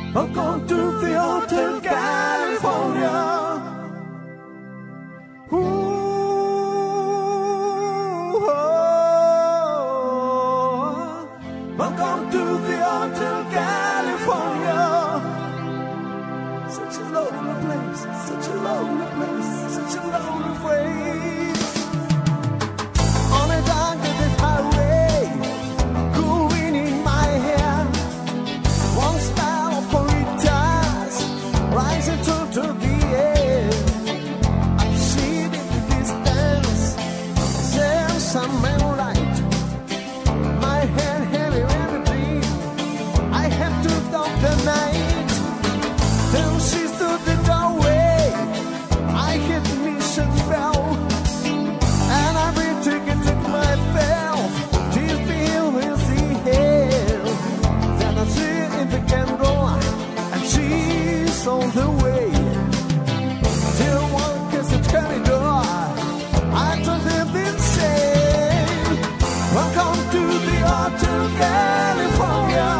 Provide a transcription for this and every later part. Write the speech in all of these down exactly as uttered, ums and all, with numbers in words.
Welcome to the Hotel California. Ooh, oh, welcome to the Hotel California. Such a lonely place, such a lonely place, such a lonely place. On a dark desert highway, cool wind in my hair. One smile of corridors, rising to, to the air. I see it in the distance, there's some moonlight. My head heavy and a dream. I have to stop the night. Then she stood the doorway. I hit the mission bell, and I retreated to myself. She's feeling the hell. Then I see in the candle, and she's on the way. Till one kiss the corridor, I told him insane. Welcome to the Hotel California.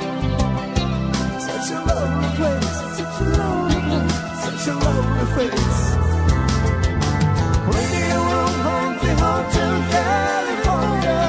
Such a lonely place, such a lonely place, such a lonely place. Radio room on the Hotel California.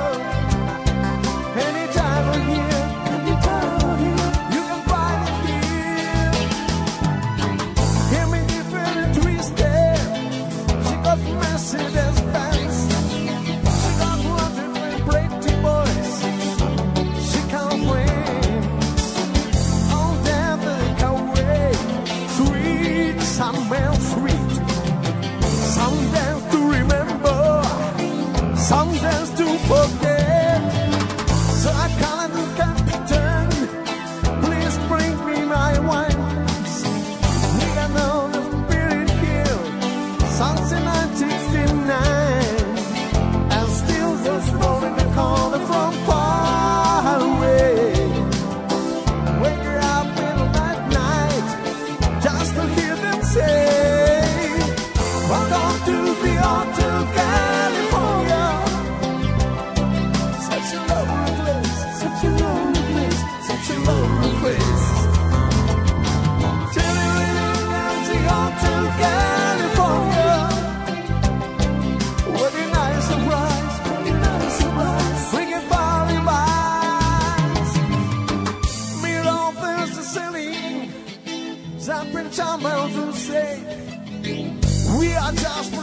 Anytime I'm here, anytime I'm here, you can find it here. Hear me different and twisted. She got Mercedes Benz. She got wanted with pretty boys. She can't win. All that they can wait. Sweet, somewhere sweet. Some dance to remember, some dance to forget. So I call the captain, please bring me my wine. Nigga know the spirit here, something nineteen sixty-nine. And still there's more in the corner from far away. Wake her up in the night, just to hear them say, welcome to the Hotel California. Such a lonely place, such a lonely place, such a lonely place. Till we live at the Hotel California. What a nice surprise, what a nice surprise. We can party vibes. Mirror off the ceiling, zapping chambers who say, we are just